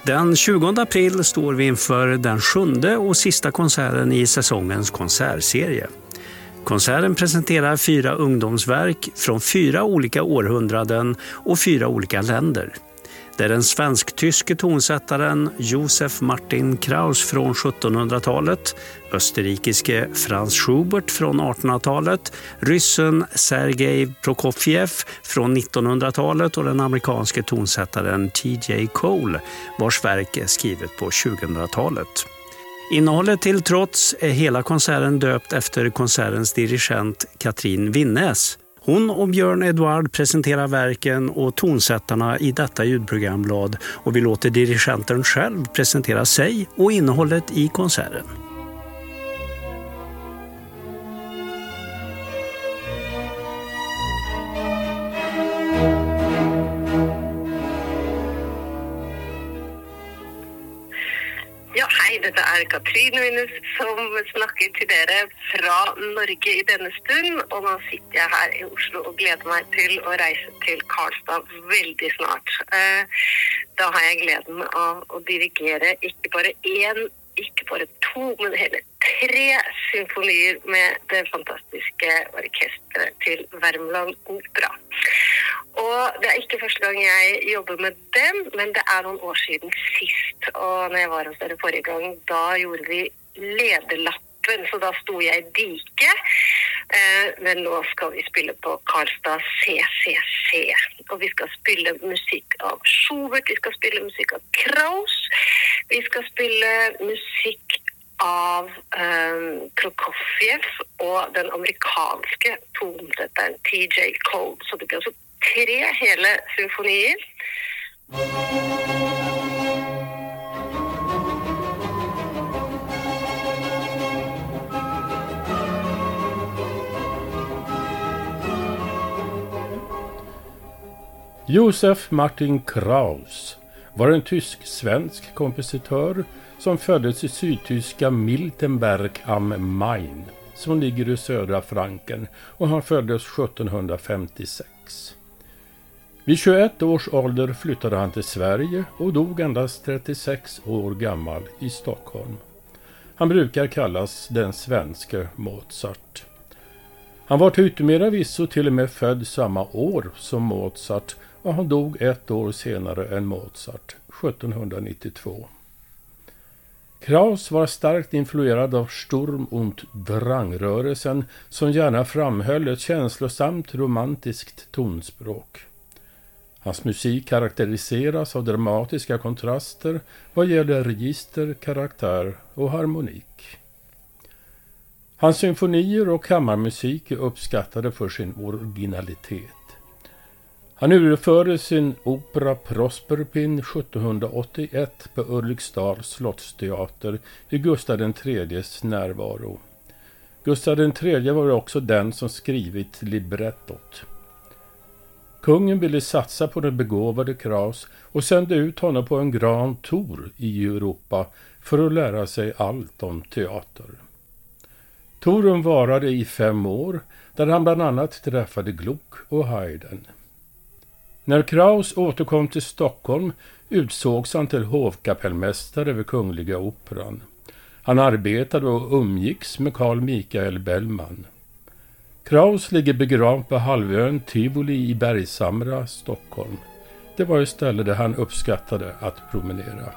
Den 20 april står vi inför den 7:e och sista konserten i säsongens konsertserie. Konserten presenterar 4 ungdomsverk från 4 olika århundraden och 4 olika länder. Det är den svensk-tyske tonsättaren Josef Martin Kraus från 1700-talet, österrikiske Franz Schubert från 1800-talet, ryssen Sergej Prokofjev från 1900-talet och den amerikanske tonsättaren T.J. Cole, vars verk är skrivet på 2000-talet. Innehållet till trots är hela konserten döpt efter konsertens dirigent Katrin Winnäs. Hon och Björn Edward presenterar verken och tonsättarna i detta ljudprogramblad och vi låter dirigenten själv presentera sig och innehållet i konserten. Ja, hej, dette Katrin Winnäs som snakker til dere fra Norge i denne stund, og nå sitter jeg her i Oslo og gleder meg til å reise til Karlstad veldig snart. Da har jeg gleden av å dirigere ikke bare 1, ikke bare 2, men hele 3 symfonier med det fantastiske orkestret til Värmland Opera. Og det er ikke første gang jeg jobber med dem, men det er noen år siden sist. Og når jeg var hos dere forrige gang, da gjorde vi lederlappen, så da sto jeg i diket. Men nå skal vi spille på Karlstad CCC. Og vi skal spille musikk av Schubert, vi skal spille musikk av Kraus, vi skal spille musikk av Prokofjev og den amerikanske tonsetteren T.J. Cole. Så det blir også 3 hele symfonier. Josef Martin Kraus var en tysk-svensk kompositör som föddes i sydtyska Miltenberg am Main, som ligger i södra Franken, och han föddes 1756. Vid 21 års ålder flyttade han till Sverige och dog endast 36 år gammal i Stockholm. Han brukar kallas den svenska Mozart. Han var till yttermera visso till och med född samma år som Mozart och han dog 1 år senare än Mozart, 1792. Kraus var starkt influerad av Sturm- und Drang-rörelsen som gärna framhöll ett känslosamt romantiskt tonspråk. Hans musik karaktäriseras av dramatiska kontraster vad gäller register, karaktär och harmonik. Hans symfonier och kammarmusik är uppskattade för sin originalitet. Han urförde sin opera Prosperpin 1781 på Ulriksdals slottsteater i Gustav III:s närvaro. Gustav III var också den som skrivit librettot. Kungen ville satsa på den begåvade Kraus och sände ut honom på en grand tour i Europa för att lära sig allt om teater. Touren varade i 5 år där han bland annat träffade Gluck och Haydn. När Kraus återkom till Stockholm utsågs han till hovkapellmästare vid Kungliga Operan. Han arbetade och umgicks med Carl Michael Bellman. Kraus ligger begravd på halvön Tivoli i Bergshamra, Stockholm. Det var ett ställe där han uppskattade att promenera.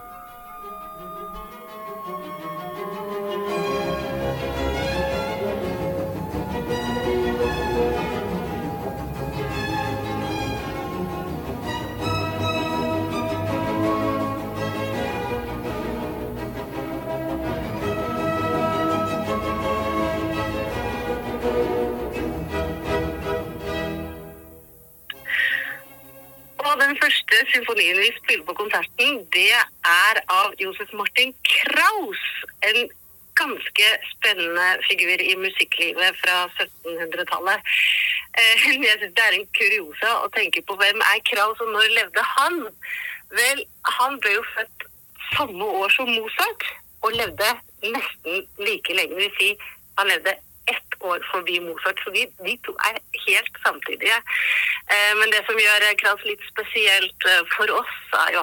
Den første symfonien vi spiller på konserten, det av Josef Martin Kraus, en ganske spennende figur i musikklivet fra 1700-tallet. Jeg synes det en kuriosa å tenke på hvem Kraus og når levde han? Vel, han ble jo født samme år som Mozart og levde nesten like lenge, det vil si han levde 1 år forbi Mozart, så de to helt samtidige. Men det som gjør Kraus litt spesielt for oss jo hans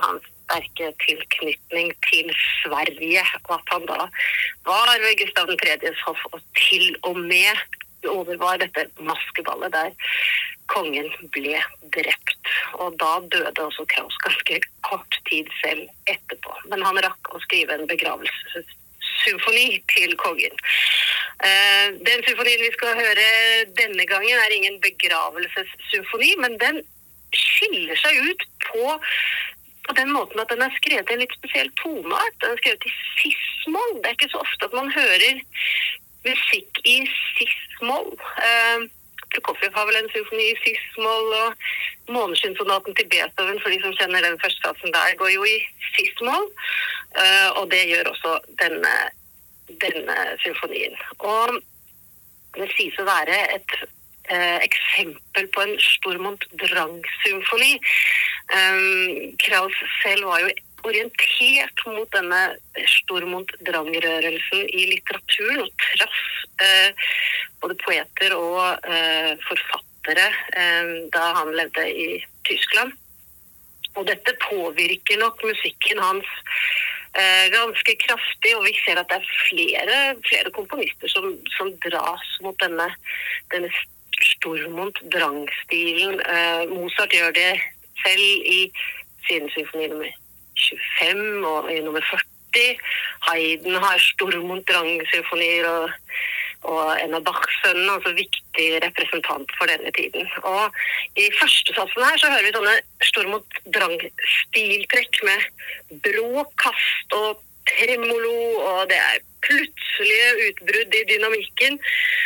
sterke tilknytning til Sverige, og at han da var ved Gustav IIIs hoff og til og med overvar dette maskeballet der kongen ble drept. Og da døde også Kraus ganske kort tid selv etterpå. Men han rakk å skrive en begravelsessymfoni til kongen. Den symfonien vi skal høre denne gangen er ingen begravelsessymfoni, men den skiller seg ut på den måten at den er skrevet i en litt spesiell toneart. Den er skrevet i cis-moll. Det er ikke så ofte at man hører musikk i cis-moll. Prokofjev har vel en symfoni i cis-moll, og Måneskinsonaten til Beethoven, for de som kjenner den første satsen der, går jo i cis-moll, og det gjør også denne symfonien. Og det sies å være et eksempel på en Stormont Drang-symfoni. Kraus selv var jo orientert mot denne Stormont Drang-rørelsen i litteraturen og traff både poeter og forfattere da han levde i Tyskland. Og dette påvirker nok musikken hans ganske kraftig, og vi ser at det er flere komponister som dras mot denne Stormont Drang-stilen. Mozart gjør det selv i sin symfoni nummer 25 og i nummer 40. Haydn har Stormont Drang-symfonier og en av Bach-sønnene, altså viktig representant for denne tiden. Og i første satsen her så hører vi sånne Stormont Drang-stiltrekk med brå kast og tremolo, og det er plutselige utbrudd i dynamikken.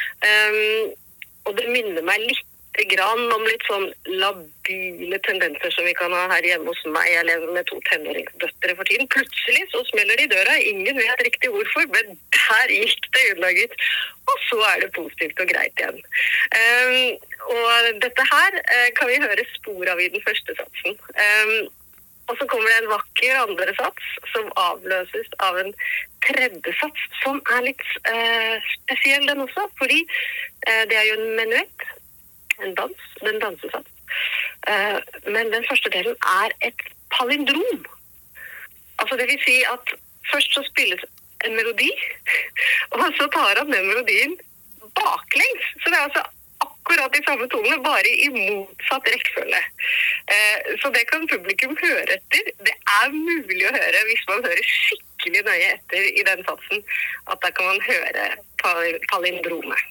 Og det minner meg litt grann om litt sånn labile tendenser som vi kan ha her hjemme hos meg. Jeg lever med 2 tenåringsdøtre for tiden. Plutselig så smeller de døra. Ingen vet riktig hvorfor, men der gikk det undaget. Og så er det positivt og greit igjen. Og dette her kan vi høre spor av i den første satsen. Og så kommer det en vakker andre sats som avløses av en tredje sats som er litt spesiell den også, fordi det er jo en menuett, en dansesats. Men den første delen er et palindrom. Altså det vil si at først så spilles en melodi, og så tar han den melodien baklengs. Så det er altså akkurat de samme tonene, bare i motsatt rekkefølge. Så det kan publikum høre etter. Det er mulig å høre hvis man hører skikkelig nøye etter i den satsen, at da kan man høre palindromet.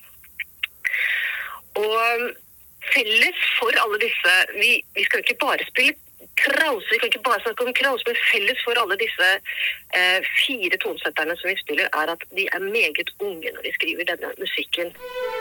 Og felles for alle disse, vi skal ikke bare spille Kraus, vi kan ikke bare snakke om Kraus, men felles for alle disse 4 tonsetterne som vi spiller, er at de er meget unge når de skriver denne musikken.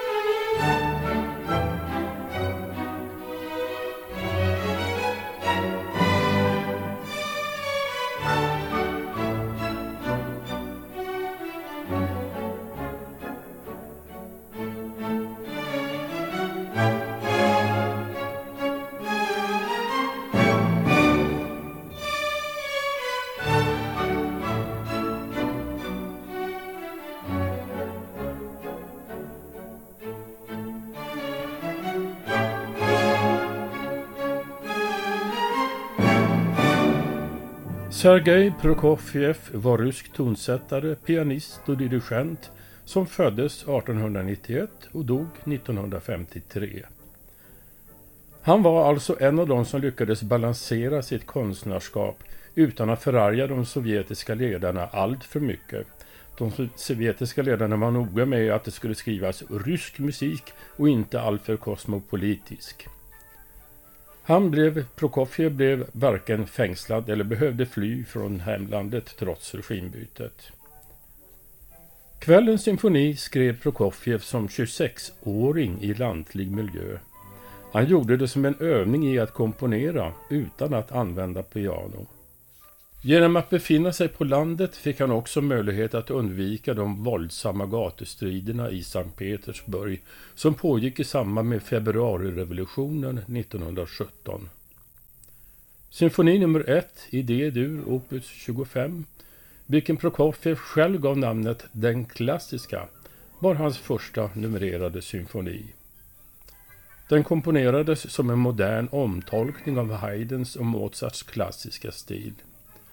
Sergej Prokofjev var rysk tonsättare, pianist och dirigent som föddes 1891 och dog 1953. Han var alltså en av de som lyckades balansera sitt konstnärskap utan att förarga de sovjetiska ledarna allt för mycket. De sovjetiska ledarna var noga med att det skulle skrivas rysk musik och inte alltför kosmopolitisk. Prokofjev blev varken fängslad eller behövde fly från hemlandet trots regimbytet. Kvällens symfoni skrev Prokofjev som 26-åring i lantlig miljö. Han gjorde det som en övning i att komponera utan att använda piano. Genom att befinna sig på landet fick han också möjlighet att undvika de våldsamma gatustriderna i Sankt Petersburg som pågick i samband med februarirevolutionen 1917. Symfoni nummer 1 i D-dur opus 25, vilken Prokofjev själv gav namnet Den klassiska, var hans första numrerade symfoni. Den komponerades som en modern omtolkning av Haydns och Mozarts klassiska stil.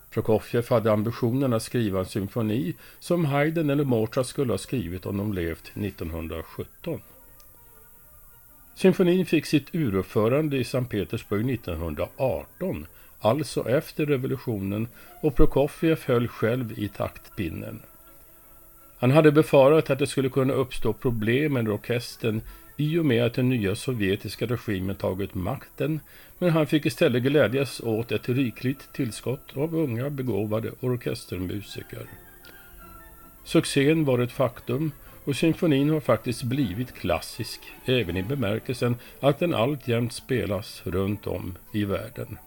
Prokofjev hade ambitionen att skriva en symfoni som Haydn eller Mozart skulle ha skrivit om de levt 1917. Symfonin fick sitt uruppförande i Sankt Petersburg 1918, alltså efter revolutionen, och Prokofjev höll själv i taktpinnen. Han hade befarat att det skulle kunna uppstå problem med orkestern i och med att den nya sovjetiska regimen tagit makten, men han fick istället glädjas åt ett rikligt tillskott av unga begåvade orkestermusiker. Succén var ett faktum och symfonin har faktiskt blivit klassisk, även i bemärkelsen att den alltjämt spelas runt om i världen.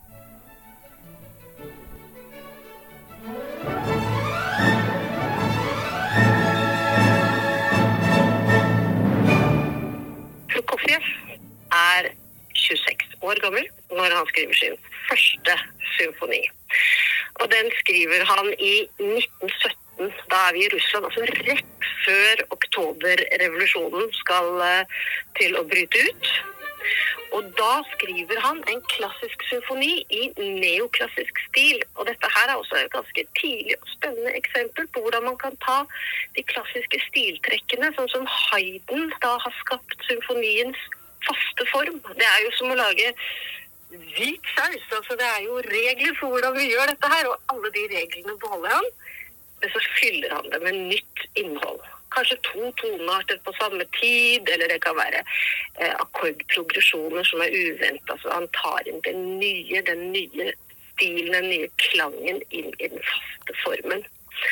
Prokofjev är 26 år gammal när han skriver sin första symfoni. Och den skriver han i 1917. Då är vi i Ryssland, alltså rätt för oktoberrevolutionen ska till att bryta ut. Och då skriver han en klassisk symfoni i neoklassisk stil. Och detta här är också ett ganska tidigt och spännande exempel på hur man kan ta de klassiska stilträckarna som Haydn då har skapat symfoniens fasta form. Det är ju som att laga vit saus, alltså det är ju regler för hur vi gör detta här och alla de reglerna behåller han. Men så fyller han det med nytt innehåll. Kanske 2 tonarter på samma tid, eller det kan vara ackordprogressioner som är uväntat. Så han tar in den nya stilen, den nya klangen in i den fasta formen.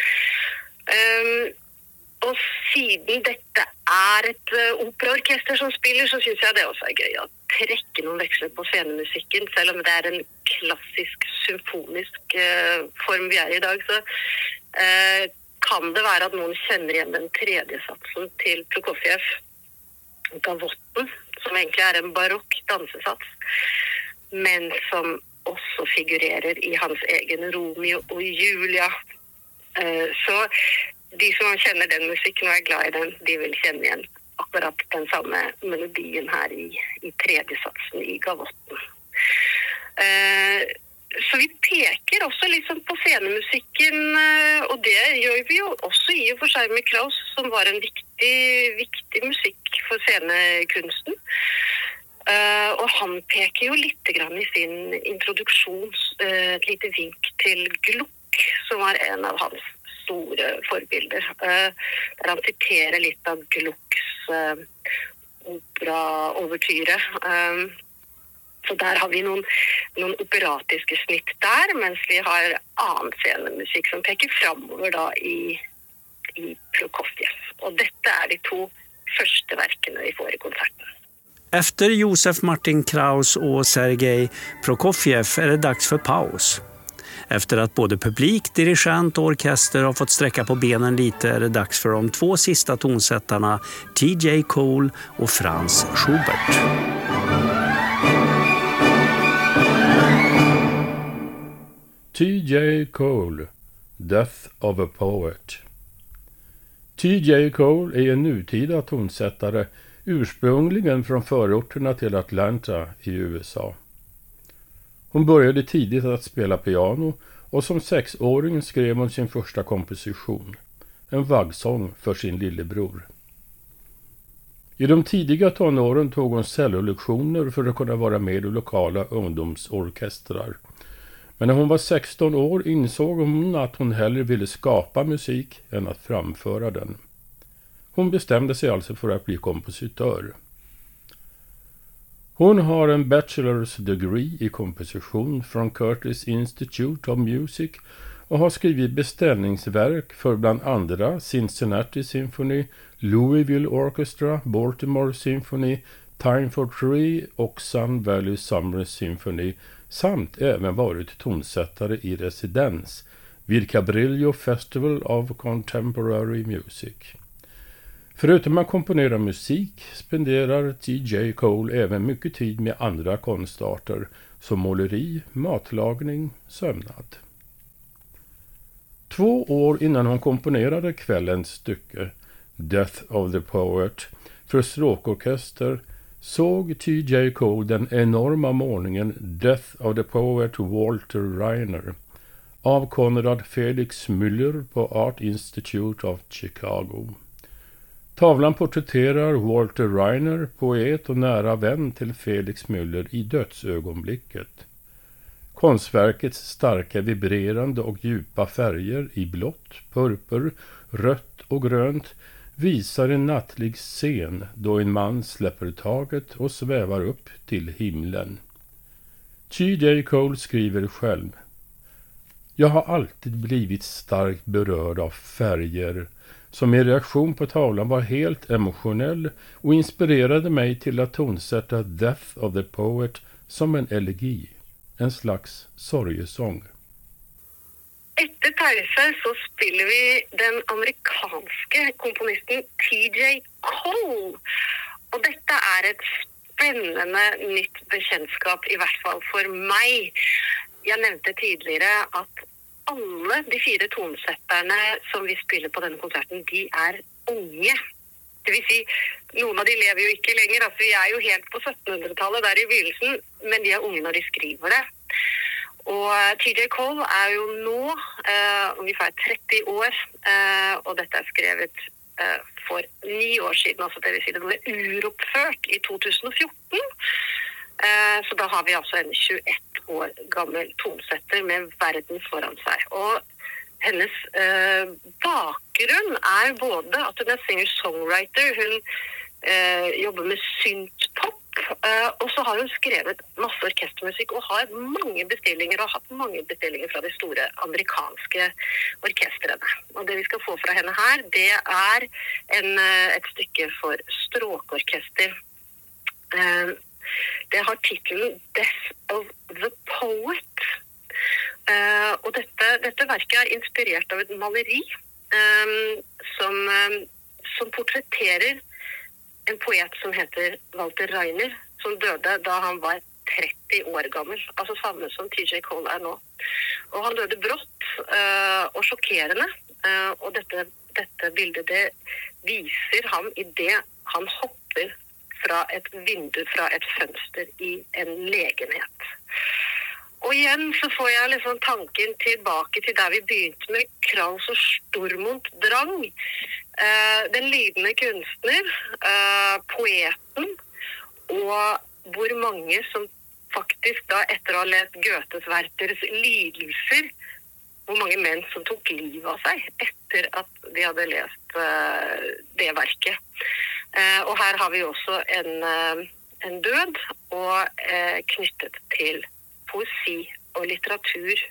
Och siden detta är ett operaorkester som spelar så syns jag det också är gøy att träcka någon växlar på scenemusiken. Selv om det är en klassisk symfonisk form vi är idag så kan det vara att någon känner igen den tredje satsen till Prokofjev, Gavotten, som egentligen är en barock dansesats, men som också figurerar i hans egen Romeo och Julia. Så de som känner den musiken och är glad i den, de vill känna igen akkurat den samma melodin här i tredje satsen i Gavotten. Så vi pekar också liksom på scenemusiken, och det gör vi ju också i och för sig med Kraus, som var en viktig musik för scenekunsten. Och han pekar ju lite grann i sin introduktion ett litet vink till Gluck, som var en av hans stora förebilder. Där han citerar lite av Glucks operaovertyre. Så där har vi någon operatiska snitt där, medan vi har annan scenemusik som pekar framåt då i Prokofjev. Och detta är de 2 första verken vi får i konserten. Efter Josef Martin Kraus och Sergej Prokofjev är det dags för paus. Efter att både publik, dirigent och orkester har fått sträcka på benen lite är det dags för de 2 sista tonsättarna T.J. Cole och Franz Schubert. T.J. Cole, Death of a Poet. T.J. Cole är en nutida tonsättare, ursprungligen från förorterna till Atlanta i USA. Hon började tidigt att spela piano och som 6-åring skrev hon sin första komposition, en vaggsång för sin lillebror. I de tidiga tonåren tog hon cellolektioner för att kunna vara med i lokala ungdomsorkestrar. Men när hon var 16 år insåg hon att hon hellre ville skapa musik än att framföra den. Hon bestämde sig alltså för att bli kompositör. Hon har en bachelor's degree i komposition från Curtis Institute of Music och har skrivit beställningsverk för bland andra Cincinnati Symphony, Louisville Orchestra, Baltimore Symphony, Time for Three och Sun Valley Summer Symphony, samt även varit tonsättare i residens vid Cabrillo Festival of Contemporary Music. Förutom att komponera musik spenderar T.J. Cole även mycket tid med andra konstarter som måleri, matlagning, sömnad. 2 år innan hon komponerade kvällens stycke Death of the Poet för stråkorkester såg T.J. Cole den enorma målningen Death of the Poet Walter Reiner, av Konrad Felix Müller på Art Institute of Chicago. Tavlan porträtterar Walter Reiner, poet och nära vän till Felix Müller i dödsögonblicket. Konstverkets starka vibrerande och djupa färger i blått, purpur, rött och grönt visar en nattlig scen då en man släpper taget och svävar upp till himlen. T.J. Cole skriver själv: Jag har alltid blivit starkt berörd av färger som i reaktion på tavlan var helt emotionell och inspirerade mig till att tonsätta Death of the Poet som en elegi, en slags sorgesång. Etter pause så spiller vi den amerikanske komponisten T.J. Cole. Og dette et spennende nytt bekjentskap, i hvert fall for meg. Jeg nevnte tidligere at alle de 4 tonsetterne som vi spiller på denne konserten, de unge. Det vil si, noen av de lever jo ikke lenger, altså vi jo helt på 1700-tallet der i begynnelsen, men de unge når de skriver det. Og T.J. Cole jo nå ungefær 30 år, og dette skrevet for 9 år siden, altså det vil si det ble uroppført i 2014. Så da har vi altså en 21 år gammel tonsetter med verden foran seg. Og hennes bakgrunn både at hun singer-songwriter, hun jobber med synth-pop, og så har hun skrevet masse orkestermusikk og har mange bestillinger og hatt mange bestillinger fra de store amerikanske orkestrene. Og det vi skal få fra henne her, det et stykke for stråkorkester. Det har titelen Death of the Poet. Og dette verket inspirert av et maleri som portretterer en poet som heter Walter Reiner, som døde da han var 30 år gammel, altså samme som T.J. Cole nå. Og han døde brått og sjokkerende, og dette bildet det viser ham i det han hopper fra et vindu, fra et fønster i en legenhet. Og igjen så får jeg liksom tanken tilbake til der vi begynte med Kraus og Stormont Drang. Den lidende kunstner, poeten, og hvor mange som faktisk da etter å ha lest Goethes Werthers lidelser, hvor mange menn som tok livet av seg etter at de hadde lest det verket. Og her har vi også en død og knyttet til poesi og litteratur.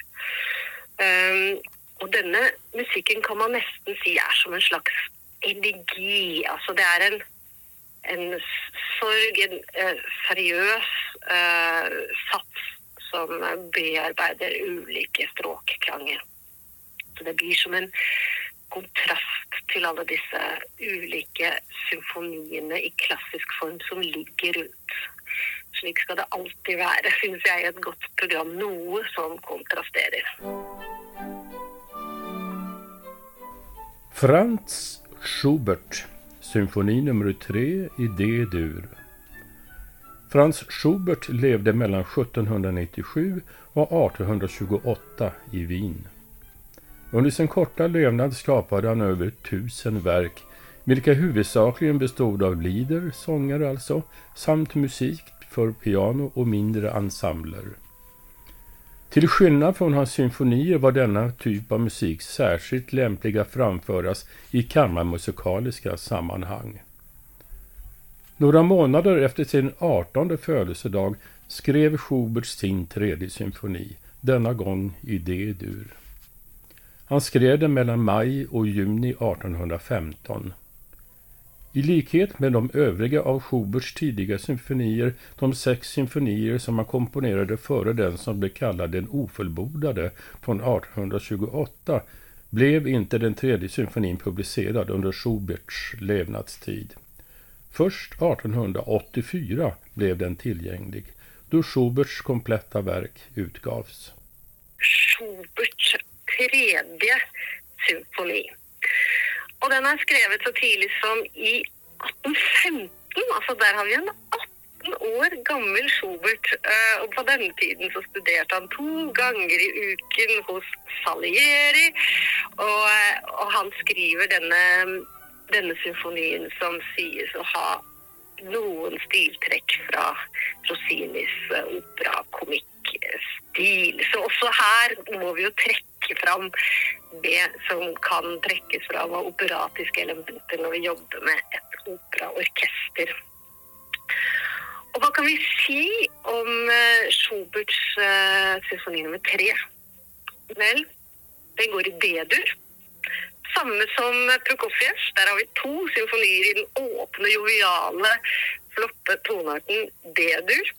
Og denne musikken kan man nesten si som en slags elegi. Altså det en sorg, en seriøs sats som bearbeider ulike stråkklanger. Så det blir som en kontrast til alle disse ulike symfoniene i klassisk form som ligger rundt. Slik skal det alltid være, synes jeg, et godt program, noe som kontrasterer. Franz Schubert, symfoni nummer 3 i D-dur. Franz Schubert levde mellan 1797 och 1828 i Wien. Under sin korta levnad skapade han över 1000 verk, vilka huvudsakligen bestod av lieder, sånger alltså, samt musik för piano och mindre ensembler. Till skillnad från hans symfonier var denna typ av musik särskilt lämpliga framföras i kammarmusikaliska sammanhang. Några månader efter sin 18:e födelsedag skrev Schubert sin 3:e symfoni, denna gång i D-dur. Han skrev den mellan maj och juni 1815. I likhet med de övriga av Schuberts tidiga symfonier, de 6 symfonier som han komponerade före den som blev kallad den ofullbordade från 1828, blev inte den 3:e symfonin publicerad under Schuberts levnadstid. Först 1884 blev den tillgänglig, då Schuberts kompletta verk utgavs. Schuberts 3:e symfoni. Og den skrevet så tidlig som i 1815, altså der har vi en år gammel Schubert, og på denne tiden så studerte han 2 ganger i uken hos Salieri, og han skriver denne symfonien som sies å ha noen stiltrekk fra Rossinis opera-komikk-stil. Så også her må vi jo trekke fram det som kan trekkes fram av operatiske elementer når vi jobber med et operaorkester. Og hva kan vi si om Schuberts symfoni nummer 3? Vel, den går i D-dur. Samme som Prokofjev, der har vi 2 symfonier i den åpne, joviale, flotte tonearten D-dur.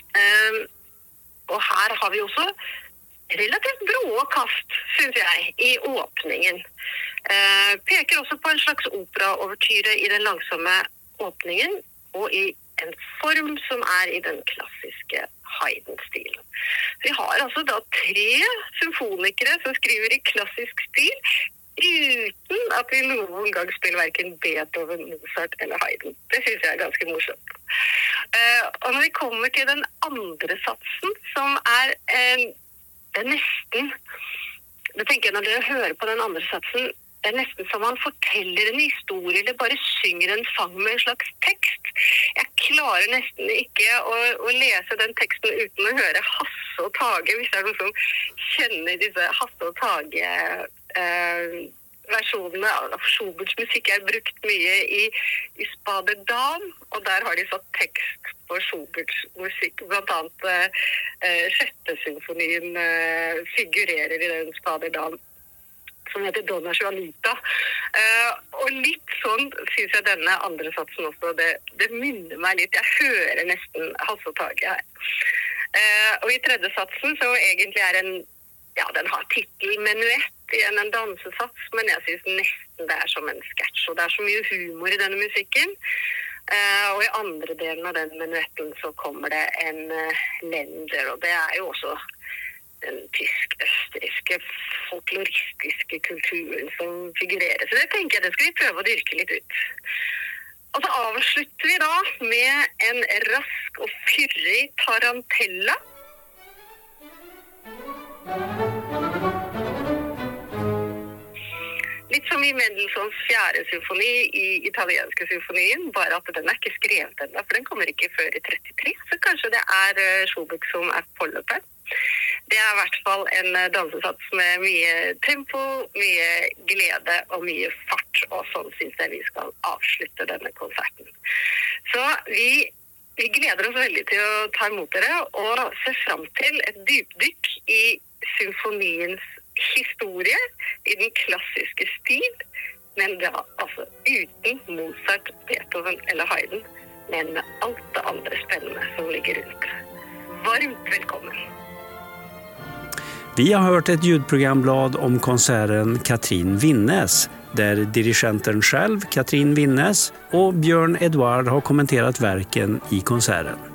Og her har vi også relativt brå kast, synes jeg, i åpningen. Peker også på en slags operaovertyre i den langsomme åpningen, og i en form som i den klassiske Haydn-stilen. Vi har altså da 3 symfonikere som skriver i klassisk stil, uten at vi noen gang spiller hverken Beethoven, Mozart eller Haydn. Det synes jeg ganske morsomt. Og når vi kommer til den andre satsen, som det nesten, det tenker jeg når dere hører på den andre satsen, det nesten som han forteller en historie, eller bare synger en sang med en slags tekst. Jeg klarer nesten ikke å lese den teksten uten å høre Hasse og Tage, hvis det noen som kjenner disse Hasse og Tage versjonene av Schuberts musikk brukt mye i Spade Dam, og der har de satt tekst på Schuberts musikk, blant annet 6. symfonien figurerer i den Spade Dam, som heter Donna Juanita. Og litt sånn synes jeg denne andre satsen også, det minner meg litt, jeg hører nesten Hasse og Tage her. Og i 3. satsen så egentlig den har titel menuett igjen en dansesats, men jeg synes nesten det som en sketsj, og det så mye humor i denne musikken. Og i andre delen av den menuetten så kommer det en lender, og det jo også den tysk-østerrikske folkloristiske kulturen som figurerer. Så det tenker jeg, det skal vi prøve å dyrke litt ut. Og så avslutter vi da med en rask og fyrig tarantella. Litt som i Mendelssohns 4. symfoni i italienske symfonien, bare at den ikke skrevet enda, for den kommer ikke før i 33, så kanskje det Schubert som forløperen. Det I hvert fall en dansesats med mye tempo, mye glede og mye fart, og sånn synes jeg vi skal avslutte denne konserten. Så vi gleder oss veldig til å ta imot dere, og se frem til et dypdykk i symfoniens historie, I den klassiske stil, men da altså uten Mozart, Beethoven eller Haydn, men med alt det andre spennende som ligger rundt. Varmt velkommen! Vi har hört ett ljudprogramblad om konserten Katrin Winnes, där dirigenten själv, Katrin Winnes, och Björn Edward har kommenterat verken I konserten.